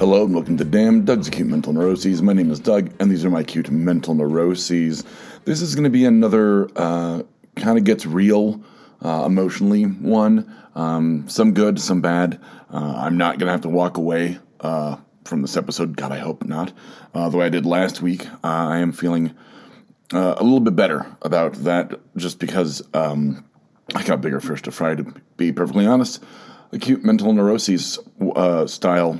Hello and welcome to Damn Doug's Acute Mental Neuroses. My name is Doug, and these are my acute mental neuroses. This is going to be another kind of gets real emotionally one. Some good, some bad. I'm not going to have to walk away from this episode. God, I hope not. The way I did last week, I am feeling a little bit better about that just because I got bigger fish to fry, to be perfectly honest. Acute mental neuroses style.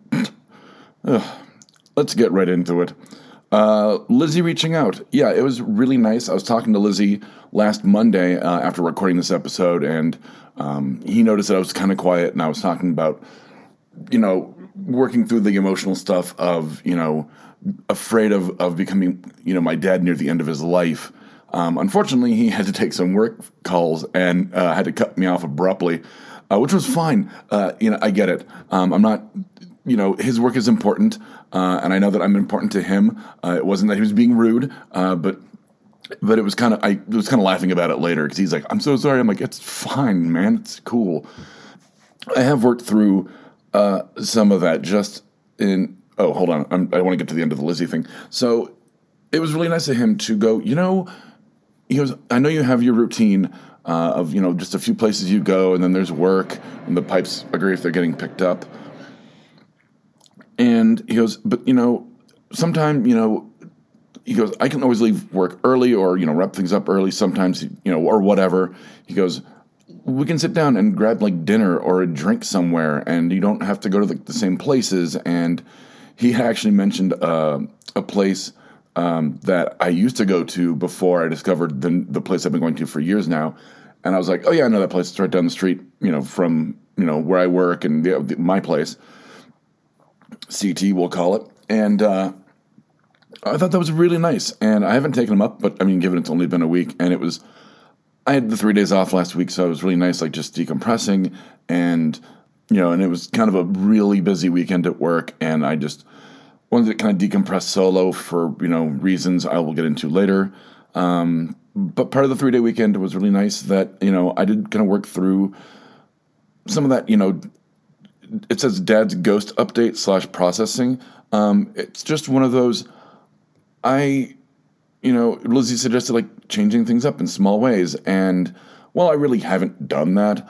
Let's get right into it. Lizzie reaching out. Yeah, it was really nice. I was talking to Lizzie last Monday after recording this episode, and he noticed that I was kind of quiet, and I was talking about, working through the emotional stuff of, afraid of becoming, my dad near the end of his life. Unfortunately, he had to take some work calls and had to cut me off abruptly, which was fine. I get it. I'm not... his work is important, and I know that I'm important to him. It wasn't that he was being rude, but it was kind of, I was kind of laughing about it later because he's like, "I'm so sorry." I'm like, "It's fine, man. It's cool." I have worked through some of that just in. Oh, hold on. I want to get to the end of the Lizzie thing. So it was really nice of him to go. He goes, "I know you have your routine of just a few places you go, and then there's work, and the pipes agree if they're getting picked up." And he goes, "But, sometime, he goes, I can always leave work early or, wrap things up early sometimes, or whatever." He goes, "We can sit down and grab like dinner or a drink somewhere, and you don't have to go to the same places." And he had actually mentioned a place that I used to go to before I discovered the place I've been going to for years now. And I was like, "Oh, yeah, I know that place. It's right down the street, from, where I work and my place. CT, we'll call it." And I thought that was really nice. And I haven't taken them up, but given it's only been a week, and I had the 3 days off last week, so it was really nice, like just decompressing, and and it was kind of a really busy weekend at work, and I just wanted to kind of decompress solo for reasons I will get into later. But part of the 3-day weekend was really nice that I did kind of work through some of that. It says Dad's ghost update / processing. It's just one of those, Lizzie suggested like changing things up in small ways. And while I really haven't done that,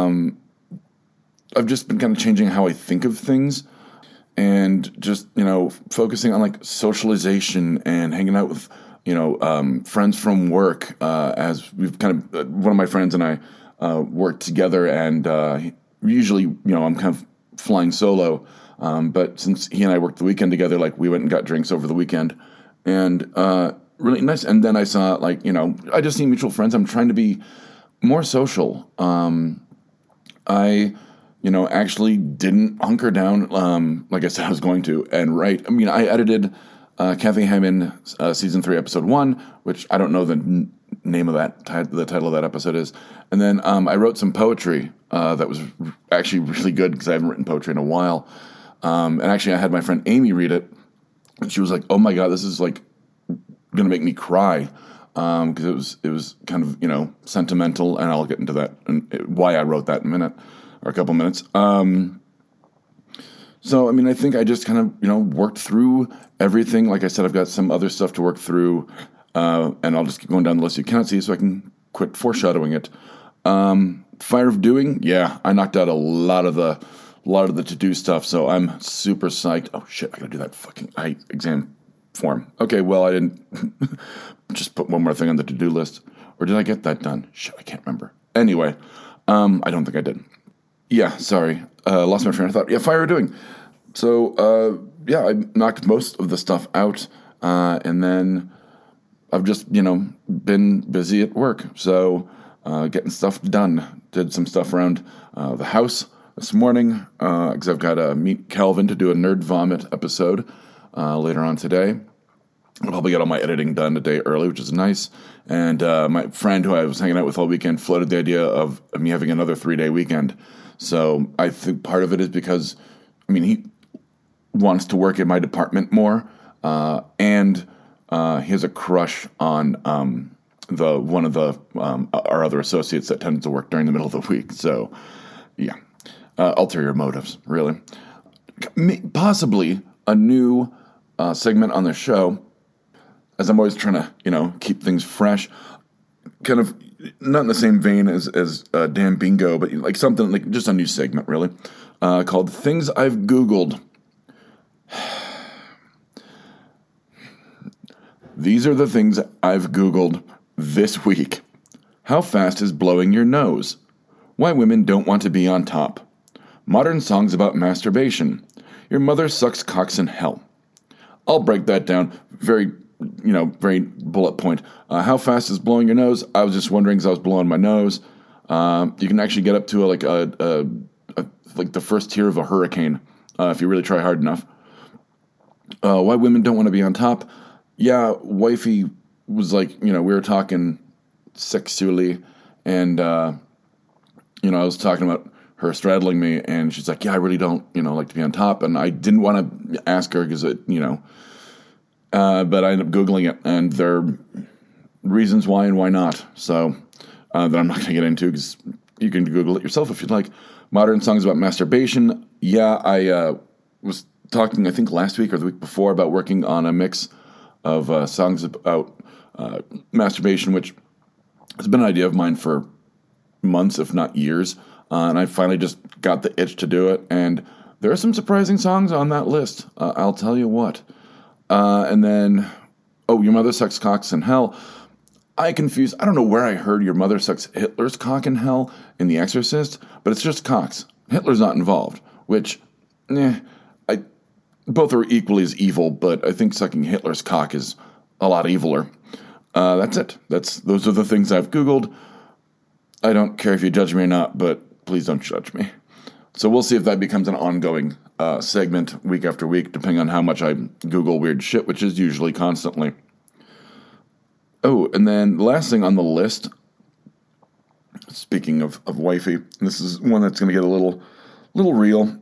I've just been kind of changing how I think of things and just, focusing on like socialization and hanging out with, friends from work, as we've kind of, one of my friends and I work together, and usually, I'm kind of flying solo, but since he and I worked the weekend together, like we went and got drinks over the weekend, and really nice. And then I saw I just see mutual friends. I'm trying to be more social. I actually didn't hunker down like I said I was going to and write. I edited Kathy Hyman season 3 episode 1, which I don't know the name of that the title of that episode is, and then I wrote some poetry that was actually really good because I haven't written poetry in a while, and actually I had my friend Amy read it, and she was like, "Oh my god, this is like gonna make me cry," because it was kind of sentimental, and I'll get into that and why I wrote that in a minute or a couple minutes. So I think I just kind of worked through everything. Like I said, I've got some other stuff to work through. And I'll just keep going down the list you cannot see so I can quit foreshadowing it. Fire of Doing, yeah, I knocked out a lot of the to-do stuff, so I'm super psyched. Oh shit, I gotta do that fucking eye exam form. Okay, well, I didn't just put one more thing on the to-do list. Or did I get that done? Shit, I can't remember. Anyway, I don't think I did. Yeah, sorry. Lost my train of thought. Yeah, Fire of Doing. So, yeah, I knocked most of the stuff out, and then I've just, been busy at work, so getting stuff done. Did some stuff around the house this morning, because I've got to meet Calvin to do a Nerd Vomit episode later on today. I'll probably get all my editing done a day early, which is nice. And my friend who I was hanging out with all weekend floated the idea of me having another 3-day weekend. So I think part of it is because, he wants to work in my department more, and he has a crush on one of our other associates that tends to work during the middle of the week. So, yeah, ulterior motives, really. possibly a new segment on the show, as I'm always trying to, keep things fresh. Kind of not in the same vein as Dan Bingo, but like something like just a new segment, really, called Things I've Googled. These are the things I've Googled this week. How fast is blowing your nose? Why women don't want to be on top. Modern songs about masturbation. Your mother sucks cocks in hell. I'll break that down very bullet point. How fast is blowing your nose? I was just wondering because I was blowing my nose. You can actually get up to like the first tier of a hurricane if you really try hard enough. Why women don't want to be on top? Yeah, wifey was like, we were talking sexually, and I was talking about her straddling me, and she's like, yeah, I really don't, like to be on top, and I didn't want to ask her because but I ended up Googling it, and there are reasons why and why not, so that I'm not going to get into because you can Google it yourself if you'd like. Modern songs about masturbation. Yeah, I was talking, I think last week or the week before, about working on a mix of songs about masturbation, which has been an idea of mine for months, if not years, and I finally just got the itch to do it, and there are some surprising songs on that list, I'll tell you what. And then, your mother sucks cocks in hell. I don't know where I heard your mother sucks Hitler's cock in hell in The Exorcist, but it's just cocks. Hitler's not involved, which, both are equally as evil, but I think sucking Hitler's cock is a lot eviler. That's it. Those are the things I've Googled. I don't care if you judge me or not, but please don't judge me. So we'll see if that becomes an ongoing segment week after week, depending on how much I Google weird shit, which is usually constantly. Oh, and then the last thing on the list, speaking of wifey, this is one that's going to get a little real.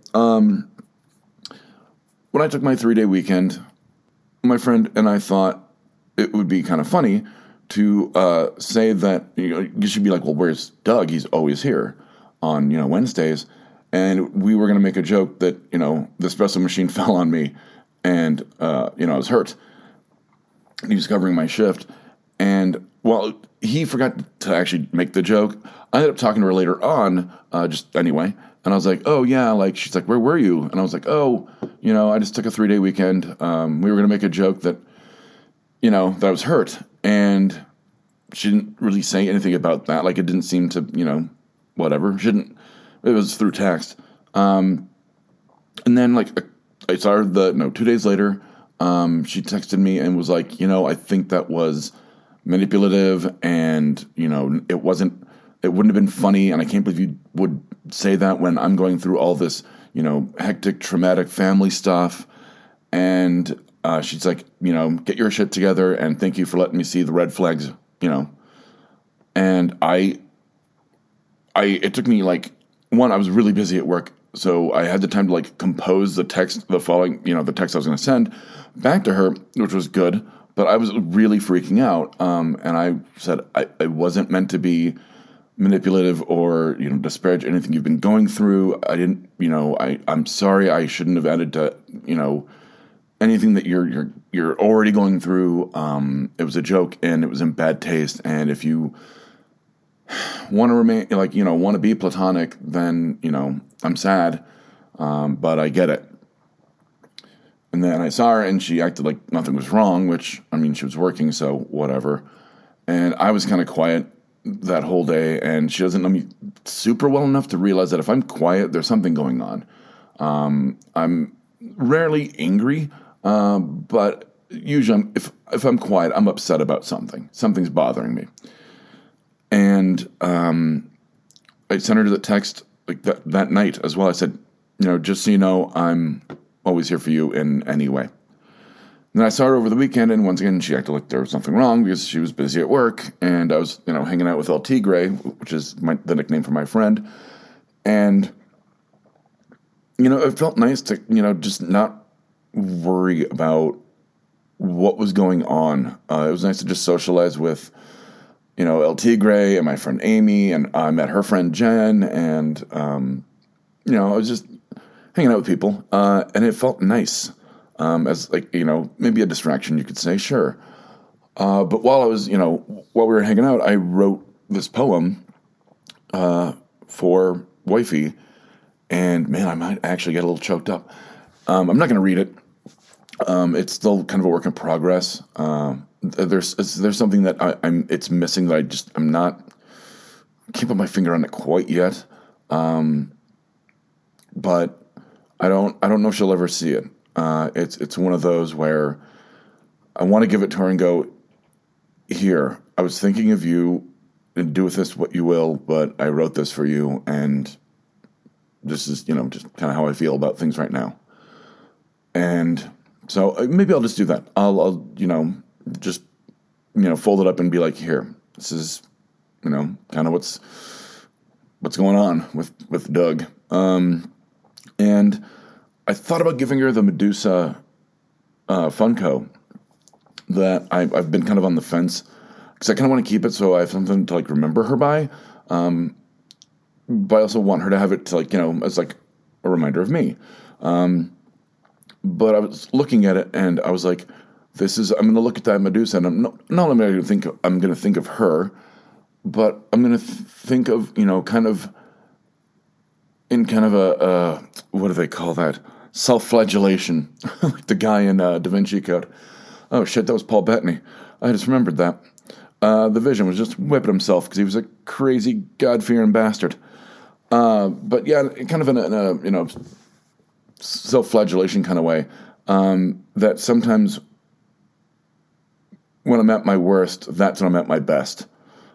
When I took my 3-day weekend, my friend and I thought it would be kind of funny to say that you should be like, well, where's Doug? He's always here on Wednesdays, and we were going to make a joke that the espresso machine fell on me, and I was hurt. He was covering my shift, and well, he forgot to actually make the joke. I ended up talking to her later on, just anyway. And I was like, oh, yeah, she's like, where were you? And I was like, I just took a 3-day weekend. We were going to make a joke that, that I was hurt. And she didn't really say anything about that. It didn't seem to, whatever. It was through text. And then, I saw her 2 days later, she texted me and was like, I think that was manipulative and, it wouldn't have been funny, and I can't believe you would say that when I'm going through all this, hectic, traumatic family stuff. And she's like, get your shit together, and thank you for letting me see the red flags, And it took me I was really busy at work, so I had the time to compose the text, the following, the text I was going to send back to her, which was good, but I was really freaking out. And I said I wasn't meant to be manipulative or disparage anything you've been going through. I didn't, I'm sorry. I shouldn't have added to anything that you're already going through. It was a joke and it was in bad taste. And if you want to remain want to be platonic, then I'm sad, but I get it. And then I saw her and she acted like nothing was wrong, which she was working, so whatever. And I was kind of quiet that whole day, and she doesn't know me super well enough to realize that if I'm quiet, there's something going on. I'm rarely angry, but usually if I'm quiet, I'm upset about something. Something's bothering me. And I sent her the text that night as well. I said, just so you know, I'm always here for you in any way. Then I saw her over the weekend, and once again, she acted like there was something wrong because she was busy at work, and I was, hanging out with El Tigre, which is the nickname for my friend, and, it felt nice to, just not worry about what was going on. It was nice to just socialize with, El Tigre and my friend Amy, and I met her friend Jen, and, it was just hanging out with people, and it felt nice. As like, maybe a distraction, you could say, sure. But while we were hanging out, I wrote this poem for Wifey, and man, I might actually get a little choked up. I'm not going to read it. It's still kind of a work in progress. There's something that it's missing that I'm not keeping my finger on it quite yet. But I don't know if she'll ever see it. It's one of those where I want to give it to her and go, here, I was thinking of you, and do with this what you will, but I wrote this for you, and this is, just kind of how I feel about things right now. And so maybe I'll just do that. I'll just, fold it up and be like, here, this is, kind of what's going on with Doug. And I thought about giving her the Medusa Funko that I've been kind of on the fence, because I kind of want to keep it so I have something to remember her by. But I also want her to have it to as a reminder of me. But I was looking at it and I was like, I'm going to look at that Medusa and I'm not only going to think of her, but I'm going to think of, kind of a, what do they call that? Self-flagellation, like the guy in Da Vinci Code. Oh shit, that was Paul Bettany. I just remembered that. The Vision was just whipping himself because he was a crazy God-fearing bastard. But yeah, kind of in a self-flagellation kind of way. That sometimes when I'm at my worst, that's when I'm at my best.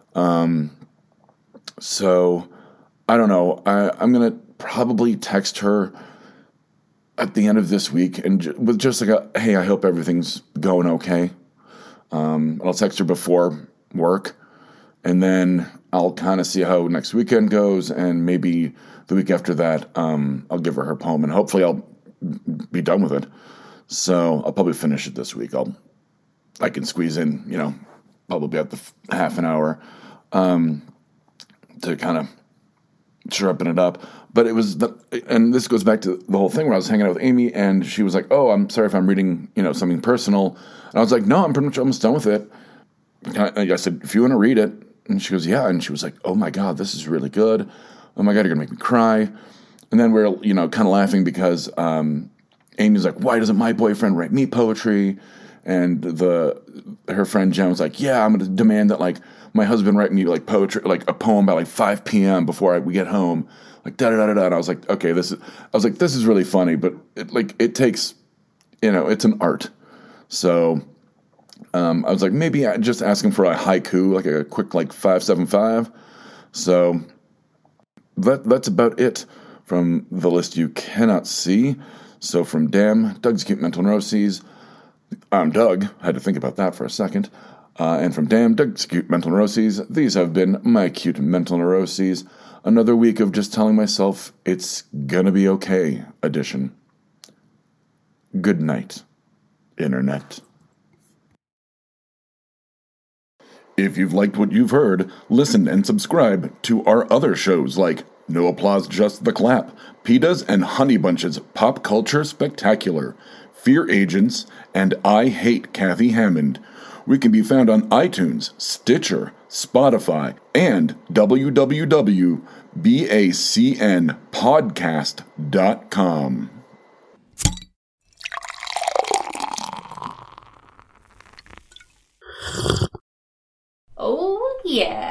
So I don't know. I'm gonna probably text her at the end of this week and with just hey, I hope everything's going okay. I'll text her before work, and then I'll kind of see how next weekend goes, and maybe the week after that, I'll give her poem, and hopefully I'll be done with it. So I'll probably finish it this week. I can squeeze in, probably at the half an hour, to kind of sharpen it up. But it was, and this goes back to the whole thing where I was hanging out with Amy, and she was like, "Oh, I'm sorry if I'm reading, something personal." And I was like, "No, I'm pretty much almost done with it." I said, "If you want to read it," and she goes, "Yeah." And she was like, "Oh my God, this is really good. Oh my God, you're gonna make me cry." And then we're, kind of laughing because Amy's like, "Why doesn't my boyfriend write me poetry?" And her friend Jen was like, "Yeah, I'm gonna demand that my husband write me poetry, a poem by 5 p.m. before we get home." Da da da da. And I was like, "Okay, this is really funny, but it takes, it's an art." So I was like, maybe I just ask him for a haiku, a quick 575. So that's about it from the list you cannot see. So from Damn, Doug's Cute Mental Neuroses. I'm Doug. I had to think about that for a second. And from Damn, Doug's Cute Mental Neuroses. These have been my cute mental neuroses. Another week of just telling myself it's gonna be okay edition. Good night, Internet. If you've liked what you've heard, listen and subscribe to our other shows like No Applause, Just the Clap, PETA's and Honey Bunch's Pop Culture Spectacular, Fear Agents, and I Hate Kathy Hammond. We can be found on iTunes, Stitcher, Spotify, and www.bacnpodcast.com. Oh, yeah.